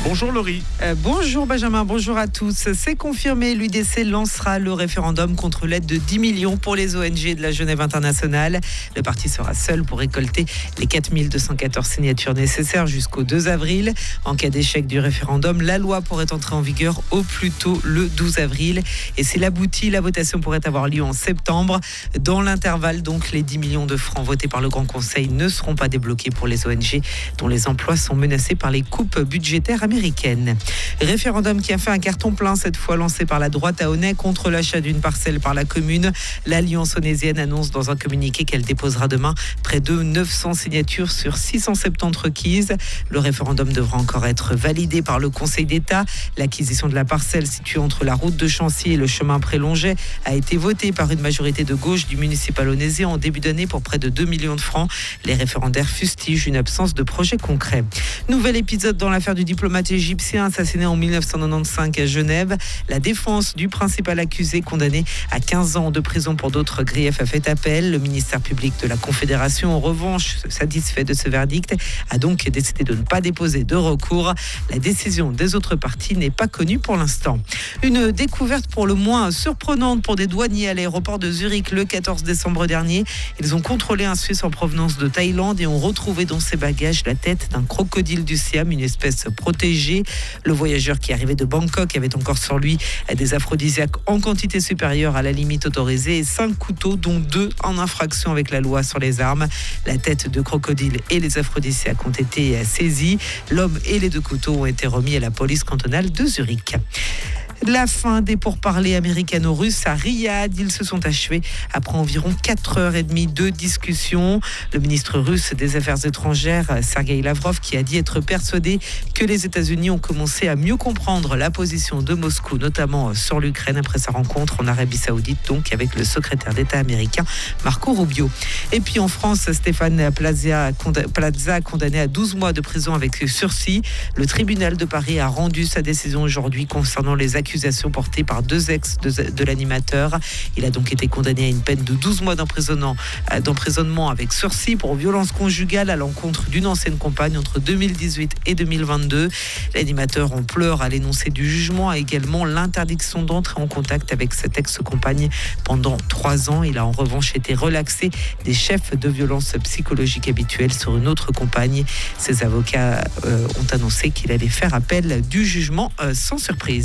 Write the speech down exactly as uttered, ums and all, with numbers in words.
Bonjour Laurie. Euh, bonjour Benjamin, bonjour à tous. C'est confirmé, l'U D C lancera le référendum contre l'aide de dix millions pour les O N G de la Genève internationale. Le parti sera seul pour récolter les quatre mille deux cent quatorze signatures nécessaires jusqu'au deux avril. En cas d'échec du référendum, la loi pourrait entrer en vigueur au plus tôt le douze avril. Et s'il aboutit, la votation pourrait avoir lieu en septembre. Dans l'intervalle, donc, les dix millions de francs votés par le Grand Conseil ne seront pas débloqués pour les O N G dont les emplois sont menacés par les coupes budgétaires américaines. Référendum qui a fait un carton plein cette fois, lancé par la droite à Aunay contre l'achat d'une parcelle par la commune. L'Alliance aunésienne annonce dans un communiqué qu'elle déposera demain près de neuf cents signatures sur six cent soixante-dix requises. Le référendum devra encore être validé par le Conseil d'État. L'acquisition de la parcelle située entre la route de Chancy et le chemin Prélongé a été votée par une majorité de gauche du municipal onésien en début d'année pour près de deux millions de francs. Les référendaires fustigent une absence de projet concret. Nouvel épisode dans l'affaire du diplomate égyptien assassiné en mille neuf cent quatre-vingt-quinze à Genève. La défense du principal accusé, condamné à quinze ans de prison pour d'autres griefs, a fait appel. Le ministère public de la Confédération, en revanche, satisfait de ce verdict, a donc décidé de ne pas déposer de recours. La décision des autres parties n'est pas connue pour l'instant. Une découverte pour le moins surprenante pour des douaniers à l'aéroport de Zurich le quatorze décembre dernier. Ils ont contrôlé un Suisse en provenance de Thaïlande et ont retrouvé dans ses bagages la tête d'un crocodile du Siam, une espèce protégée. Le voyageur qui arrivait de Bangkok avait encore sur lui des aphrodisiaques en quantité supérieure à la limite autorisée et cinq couteaux, dont deux en infraction avec la loi sur les armes. La tête de crocodile et les aphrodisiaques ont été saisis. L'homme et les deux couteaux ont été remis à la police cantonale de Zurich. La fin des pourparlers américano-russes à Riyad, ils se sont achevés après environ quatre heures trente de discussion. Le ministre russe des Affaires étrangères, Sergueï Lavrov, qui a dit être persuadé que les États-Unis ont commencé à mieux comprendre la position de Moscou, notamment sur l'Ukraine, après sa rencontre en Arabie Saoudite, donc avec le secrétaire d'État américain Marco Rubio. Et puis en France, Stéphane Plaza, Plaza condamné à douze mois de prison avec sursis. Le tribunal de Paris a rendu sa décision aujourd'hui concernant les accusations Accusation portée par deux ex de, de l'animateur. Il a donc été condamné à une peine de douze mois d'emprisonnement, d'emprisonnement avec sursis pour violence conjugale à l'encontre d'une ancienne compagne entre deux mille dix-huit et deux mille vingt-deux. L'animateur en pleurs à l'énoncé du jugement a également l'interdiction d'entrer en contact avec cette ex-compagne pendant trois ans. Il a en revanche été relaxé des chefs de violence psychologique habituels sur une autre compagne. Ses avocats euh, ont annoncé qu'il allait faire appel du jugement euh, sans surprise.